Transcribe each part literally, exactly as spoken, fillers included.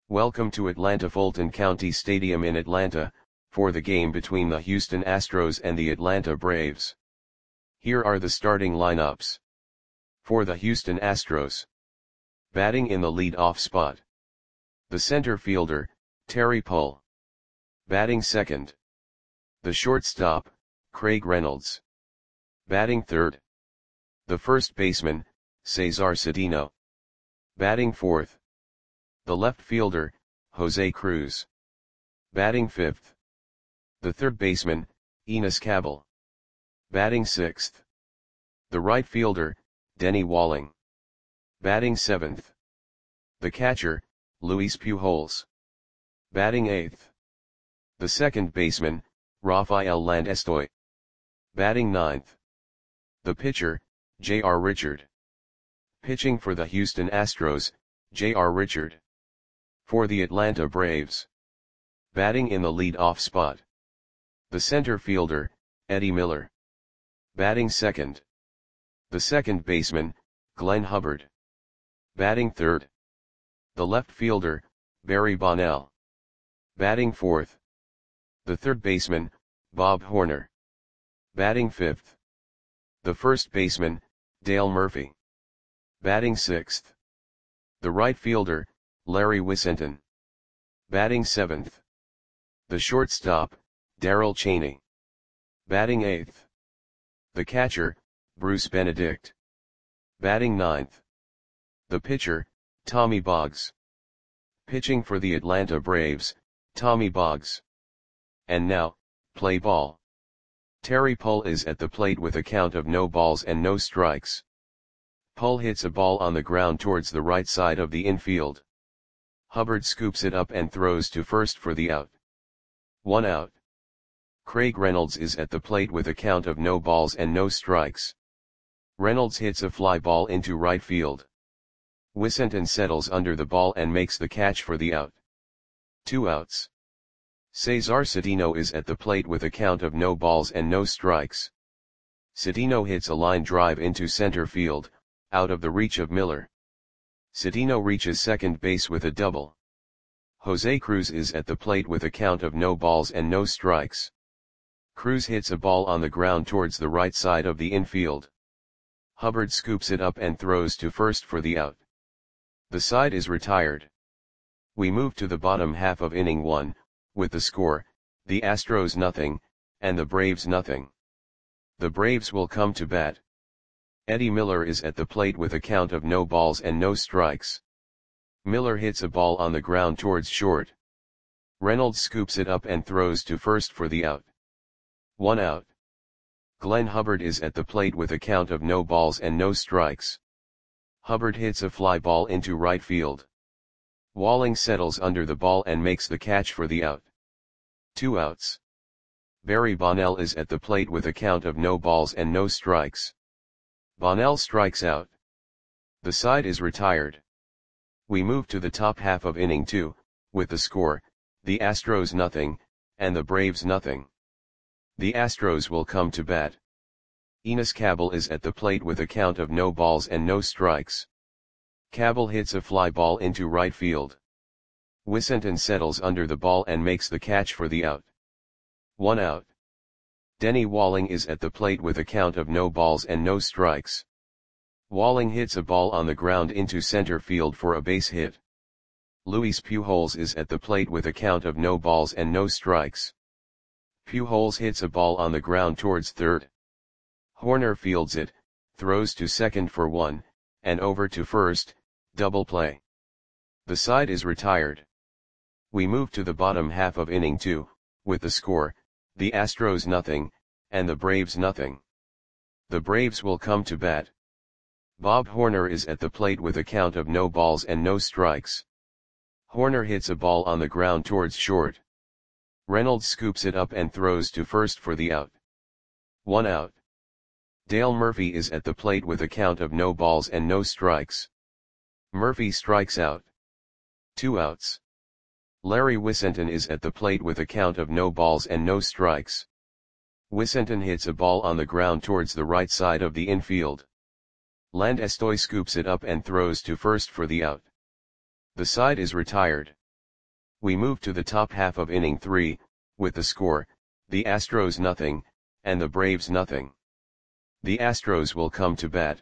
Welcome to Atlanta Fulton County Stadium in Atlanta, for the game between the Houston Astros and the Atlanta Braves. Here are the starting lineups. For the Houston Astros. Batting in the lead-off spot. The center fielder, Terry Pull. Batting second. The shortstop, Craig Reynolds. Batting third. The first baseman, Cesar Cedeno. Batting fourth. The left fielder, Jose Cruz. Batting fifth. The third baseman, Enos Cabell. Batting sixth. The right fielder, Denny Walling. Batting seventh. The catcher, Luis Pujols. Batting eighth. The second baseman, Rafael Landestoy. Batting ninth. The pitcher, J R Richard. Pitching for the Houston Astros, J R Richard. For the Atlanta Braves. Batting in the lead-off spot. The center fielder, Eddie Miller. Batting second. The second baseman, Glenn Hubbard. Batting third. The left fielder, Barry Bonnell. Batting fourth. The third baseman, Bob Horner. Batting fifth. The first baseman, Dale Murphy. Batting sixth. The right fielder, Larry Wissenten. Batting seventh. The shortstop, Darrell Chaney. Batting eighth. The catcher, Bruce Benedict. Batting ninth. The pitcher, Tommy Boggs. Pitching for the Atlanta Braves, Tommy Boggs. And now, play ball. Terry Pull is at the plate with a count of no balls and no strikes. Pull hits a ball on the ground towards the right side of the infield. Hubbard scoops it up and throws to first for the out. One out. Craig Reynolds is at the plate with a count of no balls and no strikes. Reynolds hits a fly ball into right field. Wissenten settles under the ball and makes the catch for the out. Two outs. Cesar Cedeno is at the plate with a count of no balls and no strikes. Cedeno hits a line drive into center field, out of the reach of Miller. Cedeno reaches second base with a double. Jose Cruz is at the plate with a count of no balls and no strikes. Cruz hits a ball on the ground towards the right side of the infield. Hubbard scoops it up and throws to first for the out. The side is retired. We move to the bottom half of inning one, with the score, the Astros nothing, and the Braves nothing. The Braves will come to bat. Eddie Miller is at the plate with a count of no balls and no strikes. Miller hits a ball on the ground towards short. Reynolds scoops it up and throws to first for the out. One out. Glenn Hubbard is at the plate with a count of no balls and no strikes. Hubbard hits a fly ball into right field. Walling settles under the ball and makes the catch for the out. Two outs. Barry Bonnell is at the plate with a count of no balls and no strikes. Bonnell strikes out. The side is retired. We move to the top half of inning two, with the score, the Astros nothing, and the Braves nothing. The Astros will come to bat. Enos Cabell is at the plate with a count of no balls and no strikes. Cabell hits a fly ball into right field. Wissenten settles under the ball and makes the catch for the out. One out. Denny Walling is at the plate with a count of no balls and no strikes. Walling hits a ball on the ground into center field for a base hit. Luis Pujols is at the plate with a count of no balls and no strikes. Pujols hits a ball on the ground towards third. Horner fields it, throws to second for one, and over to first, double play. The side is retired. We move to the bottom half of inning two, with the score, the Astros nothing, and the Braves nothing. The Braves will come to bat. Bob Horner is at the plate with a count of no balls and no strikes. Horner hits a ball on the ground towards short. Reynolds scoops it up and throws to first for the out. One out. Dale Murphy is at the plate with a count of no balls and no strikes. Murphy strikes out. Two outs. Larry Wissenten is at the plate with a count of no balls and no strikes. Wissenten hits a ball on the ground towards the right side of the infield. Landestoy scoops it up and throws to first for the out. The side is retired. We move to the top half of inning three, with the score, the Astros nothing, and the Braves nothing. The Astros will come to bat.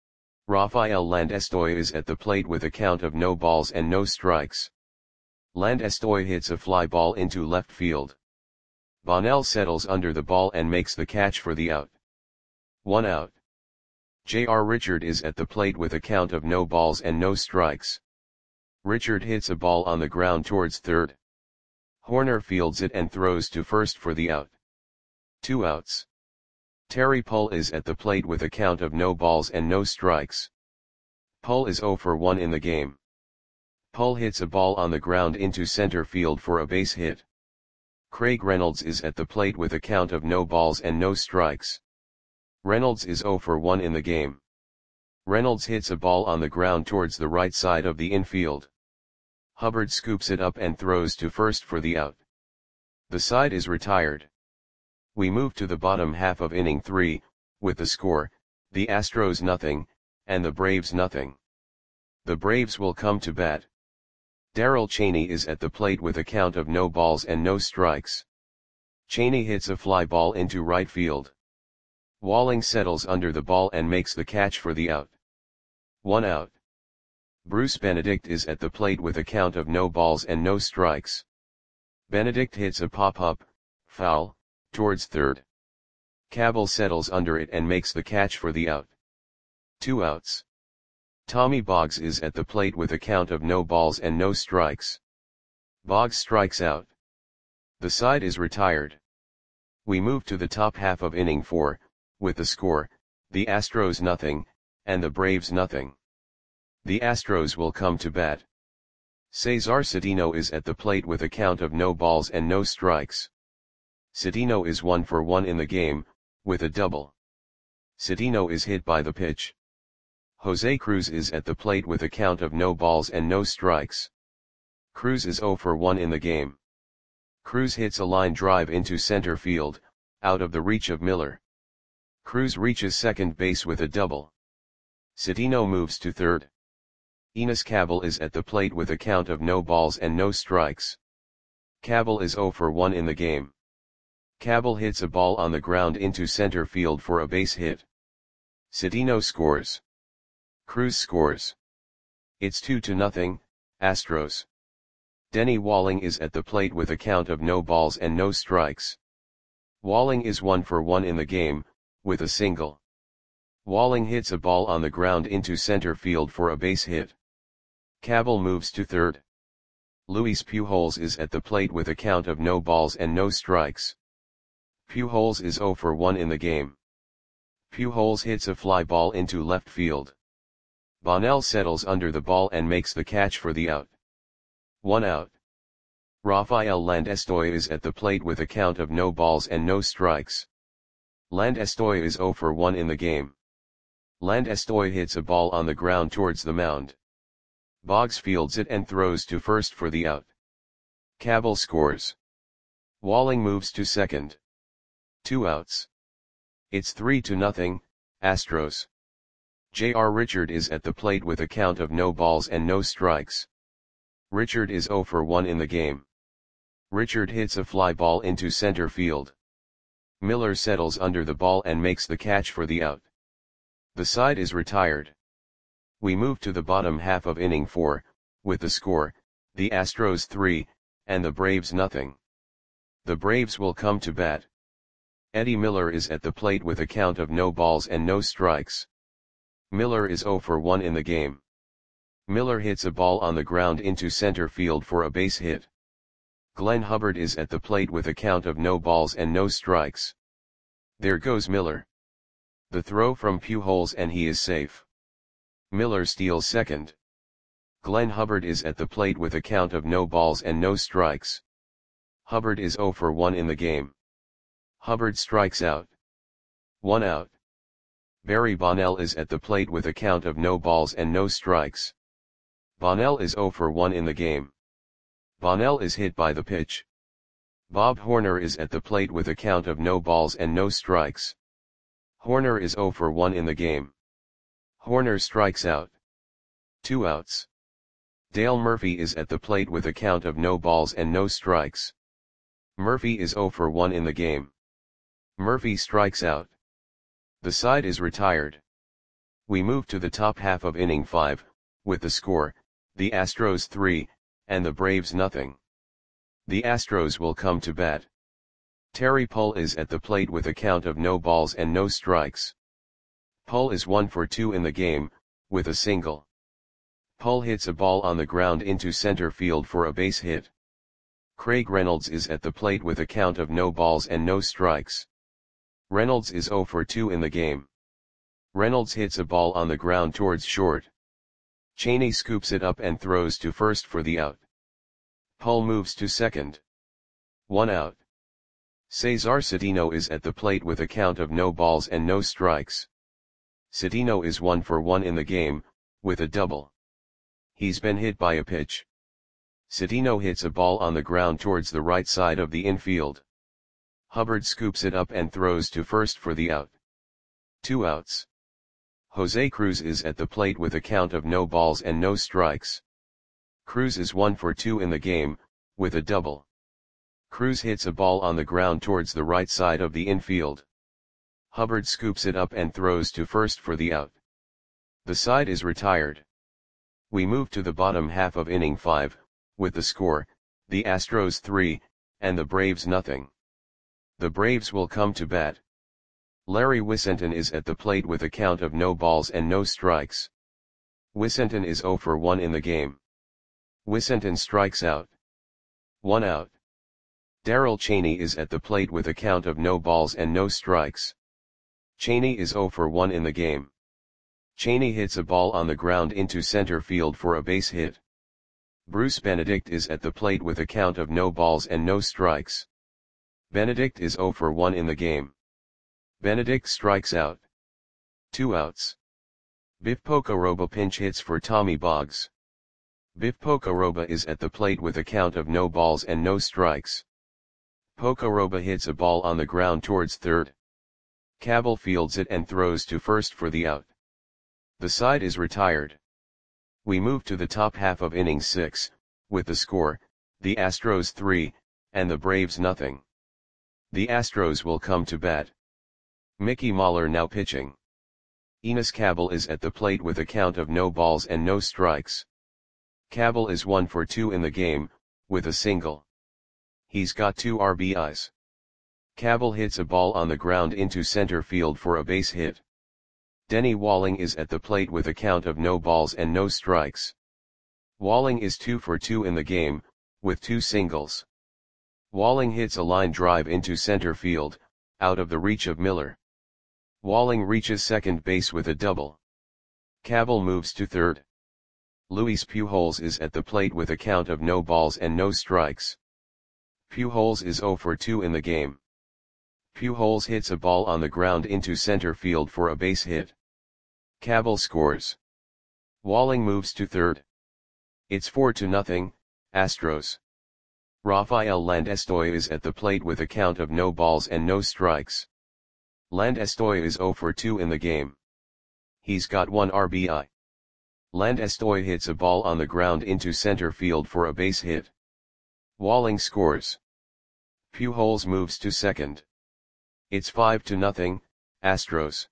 Rafael Landestoy is at the plate with a count of no balls and no strikes. Landestoy hits a fly ball into left field. Bonnell settles under the ball and makes the catch for the out. One out. J R Richard is at the plate with a count of no balls and no strikes. Richard hits a ball on the ground towards third. Horner fields it and throws to first for the out. Two outs. Terry Pull is at the plate with a count of no balls and no strikes. Pull is zero for one in the game. Pull hits a ball on the ground into center field for a base hit. Craig Reynolds is at the plate with a count of no balls and no strikes. Reynolds is zero for one in the game. Reynolds hits a ball on the ground towards the right side of the infield. Hubbard scoops it up and throws to first for the out. The side is retired. We move to the bottom half of inning three, with the score, the Astros nothing, and the Braves nothing. The Braves will come to bat. Darrell Chaney is at the plate with a count of no balls and no strikes. Chaney hits a fly ball into right field. Walling settles under the ball and makes the catch for the out. One out. Bruce Benedict is at the plate with a count of no balls and no strikes. Benedict hits a pop-up, foul, towards third. Cabell settles under it and makes the catch for the out. Two outs. Tommy Boggs is at the plate with a count of no balls and no strikes. Boggs strikes out. The side is retired. We move to the top half of inning four, with the score, the Astros nothing, and the Braves nothing. The Astros will come to bat. Cesar Cedeno is at the plate with a count of no balls and no strikes. Cedeno is one for one in the game, with a double. Cedeno is hit by the pitch. Jose Cruz is at the plate with a count of no balls and no strikes. Cruz is zero for one in the game. Cruz hits a line drive into center field, out of the reach of Miller. Cruz reaches second base with a double. Cedeno moves to third. Enos Cabell is at the plate with a count of no balls and no strikes. Cabell is zero for one in the game. Cabell hits a ball on the ground into center field for a base hit. Cedeno scores. Cruz scores. It's two to nothing, Astros. Denny Walling is at the plate with a count of no balls and no strikes. Walling is one for one in the game, with a single. Walling hits a ball on the ground into center field for a base hit. Cabell moves to third. Luis Pujols is at the plate with a count of no balls and no strikes. Pujols is zero for one in the game. Pujols hits a fly ball into left field. Bonnell settles under the ball and makes the catch for the out. One out. Rafael Landestoy is at the plate with a count of no balls and no strikes. Landestoy is zero for one in the game. Landestoy hits a ball on the ground towards the mound. Boggs fields it and throws to first for the out. Cabell scores. Walling moves to second. Two outs. It's three to nothing, Astros. J R Richard is at the plate with a count of no balls and no strikes. Richard is zero for one in the game. Richard hits a fly ball into center field. Miller settles under the ball and makes the catch for the out. The side is retired. We move to the bottom half of inning four, with the score, the Astros three, and the Braves nothing. The Braves will come to bat. Eddie Miller is at the plate with a count of no balls and no strikes. Miller is zero for one in the game. Miller hits a ball on the ground into center field for a base hit. Glenn Hubbard is at the plate with a count of no balls and no strikes. There goes Miller. The throw from Pujols and he is safe. Miller steals second. Glenn Hubbard is at the plate with a count of no balls and no strikes. Hubbard is zero for one in the game. Hubbard strikes out. One out. Barry Bonnell is at the plate with a count of no balls and no strikes. Bonnell is zero for one in the game. Bonnell is hit by the pitch. Bob Horner is at the plate with a count of no balls and no strikes. Horner is zero for one in the game. Horner strikes out. Two outs. Dale Murphy is at the plate with a count of no balls and no strikes. Murphy is zero for one in the game. Murphy strikes out. The side is retired. We move to the top half of inning five, with the score, the Astros three, and the Braves nothing. The Astros will come to bat. Terry Pull is at the plate with a count of no balls and no strikes. Pull is one for two in the game, with a single. Pull hits a ball on the ground into center field for a base hit. Craig Reynolds is at the plate with a count of no balls and no strikes. Reynolds is zero for two in the game. Reynolds hits a ball on the ground towards short. Cheney scoops it up and throws to first for the out. Pull moves to second. One out. Cesar Cedeno is at the plate with a count of no balls and no strikes. Cedeno is one for one in the game, with a double. He's been hit by a pitch. Cedeno hits a ball on the ground towards the right side of the infield. Hubbard scoops it up and throws to first for the out. Two outs. Jose Cruz is at the plate with a count of no balls and no strikes. Cruz is one for two in the game, with a double. Cruz hits a ball on the ground towards the right side of the infield. Hubbard scoops it up and throws to first for the out. The side is retired. We move to the bottom half of inning five, with the score, the Astros three, and the Braves nothing. The Braves will come to bat. Larry Wissenton is at the plate with a count of no balls and no strikes. Wissenton is zero for one in the game. Wissenton strikes out. One out. Darrell Cheney is at the plate with a count of no balls and no strikes. Cheney is zero for one in the game. Cheney hits a ball on the ground into center field for a base hit. Bruce Benedict is at the plate with a count of no balls and no strikes. Benedict is zero for one in the game. Benedict strikes out. Two outs. Biff Pocoroba pinch hits for Tommy Boggs. Biff Pocoroba is at the plate with a count of no balls and no strikes. Pocoroba hits a ball on the ground towards third. Cabell fields it and throws to first for the out. The side is retired. We move to the top half of inning six, with the score, the Astros three, and the Braves nothing. The Astros will come to bat. Mickey Mahler now pitching. Enos Cabell is at the plate with a count of no balls and no strikes. Cabell is one for two in the game, with a single. He's got two R B Is. Cabell hits a ball on the ground into center field for a base hit. Denny Walling is at the plate with a count of no balls and no strikes. Walling is two for two in the game, with two singles. Walling hits a line drive into center field, out of the reach of Miller. Walling reaches second base with a double. Cabell moves to third. Luis Pujols is at the plate with a count of no balls and no strikes. Pujols is zero for two in the game. Pujols hits a ball on the ground into center field for a base hit. Cabell scores. Walling moves to third. It's four to nothing, Astros. Rafael Landestoy is at the plate with a count of no balls and no strikes. Landestoy is zero for two in the game. He's got one R B I. Landestoy hits a ball on the ground into center field for a base hit. Walling scores. Pujols moves to second. It's five to nothing, Astros.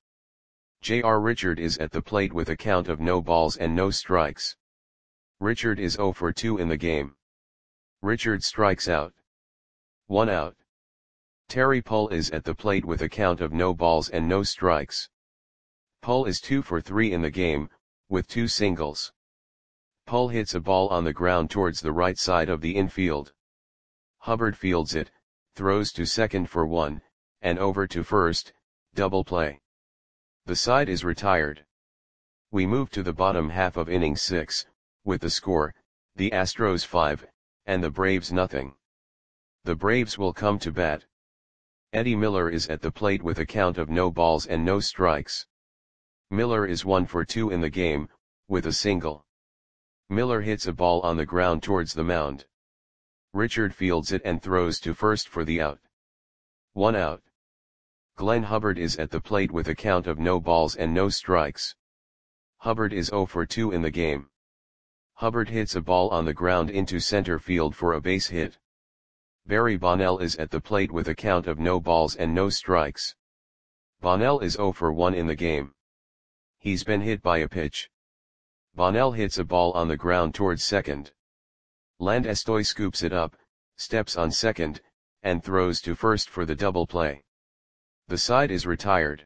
J R Richard is at the plate with a count of no balls and no strikes. Richard is zero for two in the game. Richard strikes out. One out. Terry Pull is at the plate with a count of no balls and no strikes. Pull is two for three in the game, with two singles. Pull hits a ball on the ground towards the right side of the infield. Hubbard fields it, throws to second for one, and over to first, double play. The side is retired. We move to the bottom half of inning six, with the score, the Astros five, and the Braves nothing. The Braves will come to bat. Eddie Miller is at the plate with a count of no balls and no strikes. Miller is one for two in the game, with a single. Miller hits a ball on the ground towards the mound. Richard fields it and throws to first for the out. One out. Glenn Hubbard is at the plate with a count of no balls and no strikes. Hubbard is zero for two in the game. Hubbard hits a ball on the ground into center field for a base hit. Barry Bonnell is at the plate with a count of no balls and no strikes. Bonnell is zero for one in the game. He's been hit by a pitch. Bonnell hits a ball on the ground towards second. Landestoy scoops it up, steps on second, and throws to first for the double play. The side is retired.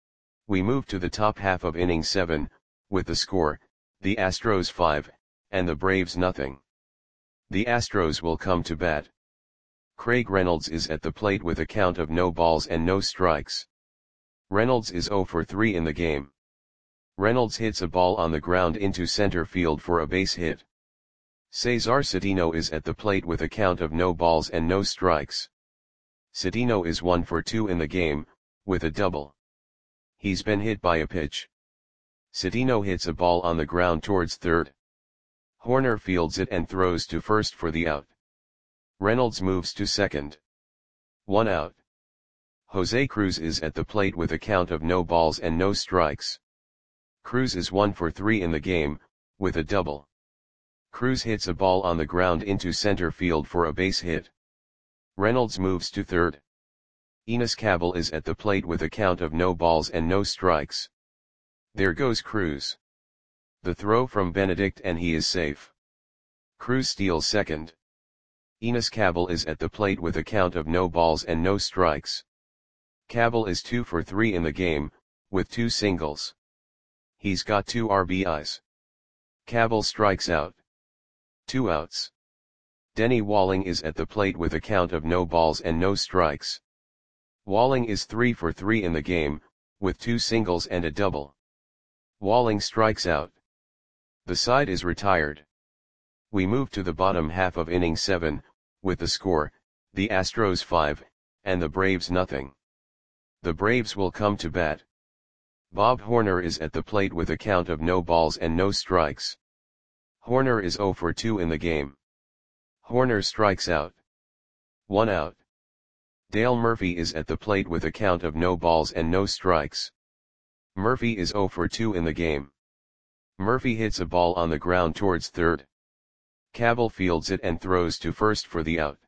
We move to the top half of inning seven, with the score, the Astros five, and the Braves nothing. The Astros will come to bat. Craig Reynolds is at the plate with a count of no balls and no strikes. Reynolds is zero for three in the game. Reynolds hits a ball on the ground into center field for a base hit. Cesar Cedeno is at the plate with a count of no balls and no strikes. Cedeno is one for two in the game, with a double. He's been hit by a pitch. Cedeno hits a ball on the ground towards third. Horner fields it and throws to first for the out. Reynolds moves to second. One out. Jose Cruz is at the plate with a count of no balls and no strikes. Cruz is one for three in the game, with a double. Cruz hits a ball on the ground into center field for a base hit. Reynolds moves to third. Enos Cabell is at the plate with a count of no balls and no strikes. There goes Cruz. The throw from Benedict and he is safe. Cruz steals second. Enos Cabell is at the plate with a count of no balls and no strikes. Cabell is two for three in the game, with two singles. He's got two R B Is. Cabell strikes out. Two outs. Denny Walling is at the plate with a count of no balls and no strikes. Walling is three for three in the game, with two singles and a double. Walling strikes out. The side is retired. We move to the bottom half of inning seven, with the score, the Astros five, and the Braves nothing. The Braves will come to bat. Bob Horner is at the plate with a count of no balls and no strikes. Horner is zero for two in the game. Horner strikes out. One out. Dale Murphy is at the plate with a count of no balls and no strikes. Murphy is zero for two in the game. Murphy hits a ball on the ground towards third. Cabell fields it and throws to first for the out.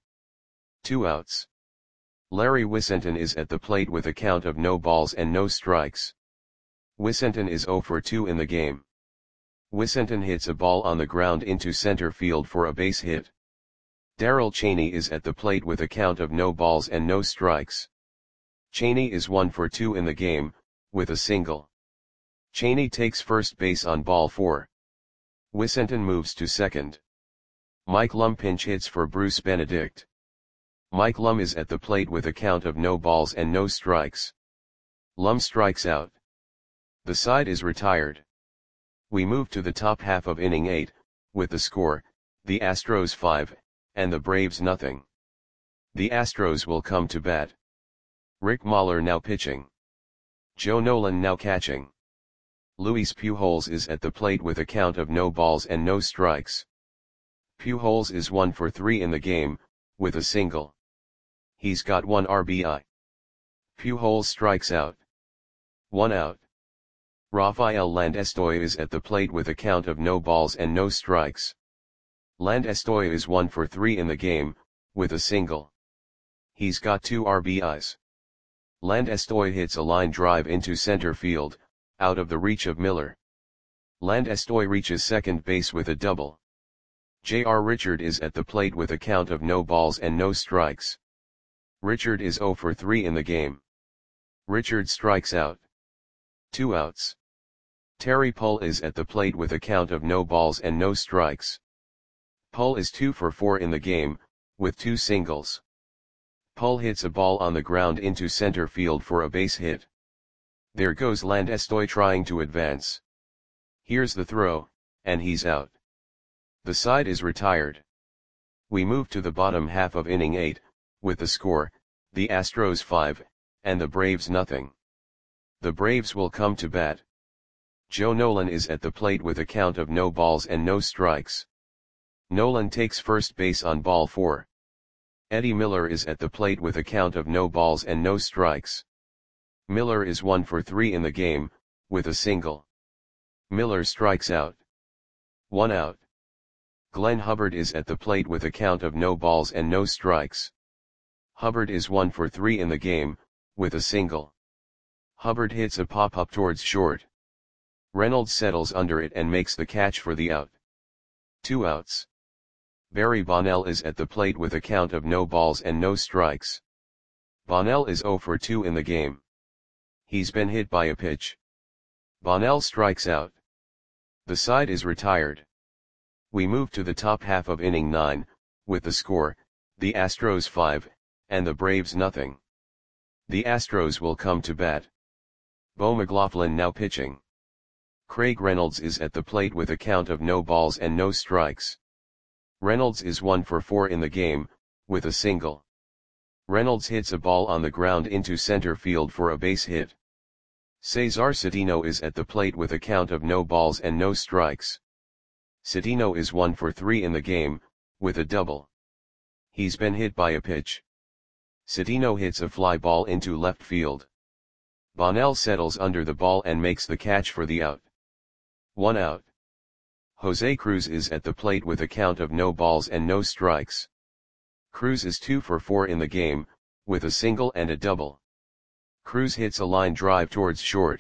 Two outs. Larry Wissenton is at the plate with a count of no balls and no strikes. Wissenton is zero for two in the game. Wissenton hits a ball on the ground into center field for a base hit. Darrell Chaney is at the plate with a count of no balls and no strikes. Chaney is one for two in the game, with a single. Chaney takes first base on ball four. Wissenton moves to second. Mike Lum pinch hits for Bruce Benedict. Mike Lum is at the plate with a count of no balls and no strikes. Lum strikes out. The side is retired. We move to the top half of inning eight, with the score, the Astros five, and the Braves nothing. The Astros will come to bat. Rick Mahler now pitching. Joe Nolan now catching. Luis Pujols is at the plate with a count of no balls and no strikes. Pujols is one for three in the game, with a single. He's got one R B I. Pujols strikes out. One out. Rafael Landestoy is at the plate with a count of no balls and no strikes. Landestoy is one for three in the game, with a single. He's got two R B Is. Landestoy hits a line drive into center field, out of the reach of Miller. Landestoy reaches second base with a double. J R Richard is at the plate with a count of no balls and no strikes. Richard is zero for three in the game. Richard strikes out. Two outs. Terry Pull is at the plate with a count of no balls and no strikes. Pull is two for four in the game, with two singles. Pull hits a ball on the ground into center field for a base hit. There goes Landestoy trying to advance. Here's the throw, and he's out. The side is retired. We move to the bottom half of inning eight, with the score, the Astros five, and the Braves nothing. The Braves will come to bat. Joe Nolan is at the plate with a count of no balls and no strikes. Nolan takes first base on ball four. Eddie Miller is at the plate with a count of no balls and no strikes. Miller is one for three in the game, with a single. Miller strikes out. One out. Glenn Hubbard is at the plate with a count of no balls and no strikes. Hubbard is one for three in the game, with a single. Hubbard hits a pop-up towards short. Reynolds settles under it and makes the catch for the out. Two outs. Barry Bonnell is at the plate with a count of no balls and no strikes. Bonnell is zero for two in the game. He's been hit by a pitch. Bonnell strikes out. The side is retired. We move to the top half of inning nine, with the score, the Astros five, and the Braves nothing. The Astros will come to bat. Bo McLaughlin now pitching. Craig Reynolds is at the plate with a count of no balls and no strikes. Reynolds is one for four in the game, with a single. Reynolds hits a ball on the ground into center field for a base hit. Cesar Citino is at the plate with a count of no balls and no strikes. Citino is one for three in the game, with a double. He's been hit by a pitch. Citino hits a fly ball into left field. Bonnell settles under the ball and makes the catch for the out. One out. Jose Cruz is at the plate with a count of no balls and no strikes. Cruz is two for four in the game, with a single and a double. Cruz hits a line drive towards short.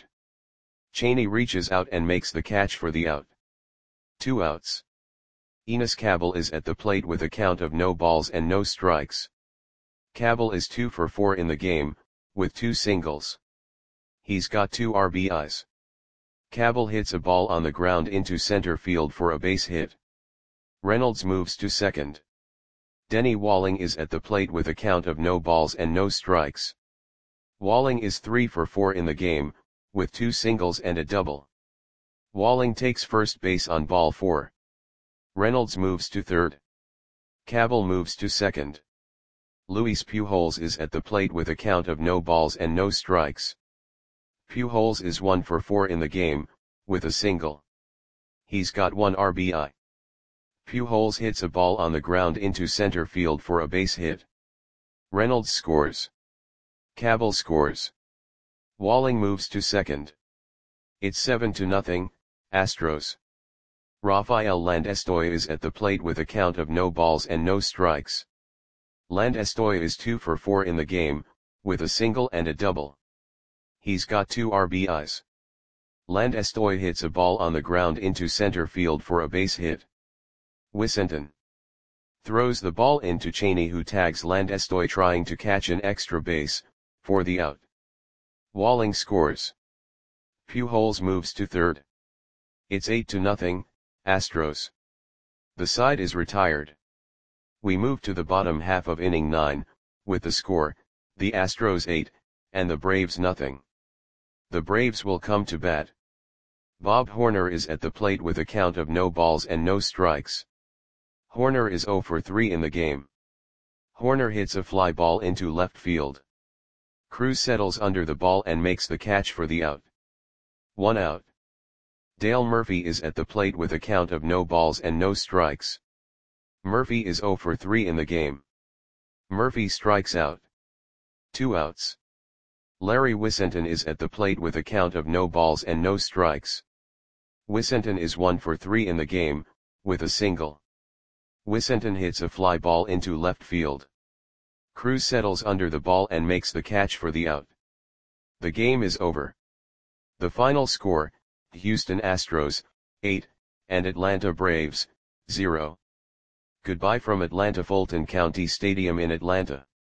Cheney reaches out and makes the catch for the out. Two outs. Enos Cabell is at the plate with a count of no balls and no strikes. Cabell is two for four in the game, with two singles. He's got two R B Is. Cabell hits a ball on the ground into center field for a base hit. Reynolds moves to second. Denny Walling is at the plate with a count of no balls and no strikes. Walling is three for four in the game, with two singles and a double. Walling takes first base on ball four. Reynolds moves to third. Cabell moves to second. Luis Pujols is at the plate with a count of no balls and no strikes. Pujols is one for four in the game, with a single. He's got one R B I. Pujols hits a ball on the ground into center field for a base hit. Reynolds scores. Cabell scores. Walling moves to second. It's seven to nothing, Astros. Rafael Landestoy is at the plate with a count of no balls and no strikes. Landestoy is two for four in the game, with a single and a double. He's got two R B Is. Landestoy hits a ball on the ground into center field for a base hit. Wissington throws the ball into Cheney, who tags Landestoy trying to catch an extra base, for the out. Walling scores. Pujols moves to third. It's eight to nothing, Astros. The side is retired. We move to the bottom half of inning nine, with the score, the Astros eight, and the Braves nothing. The Braves will come to bat. Bob Horner is at the plate with a count of no balls and no strikes. Horner is zero for three in the game. Horner hits a fly ball into left field. Cruz settles under the ball and makes the catch for the out. One out. Dale Murphy is at the plate with a count of no balls and no strikes. Murphy is zero for three in the game. Murphy strikes out. Two outs. Larry Wissington is at the plate with a count of no balls and no strikes. Wissington is one for three in the game, with a single. Wissington hits a fly ball into left field. Cruz settles under the ball and makes the catch for the out. The game is over. The final score, Houston Astros, eight, and Atlanta Braves, zero. Goodbye from Atlanta Fulton County Stadium in Atlanta.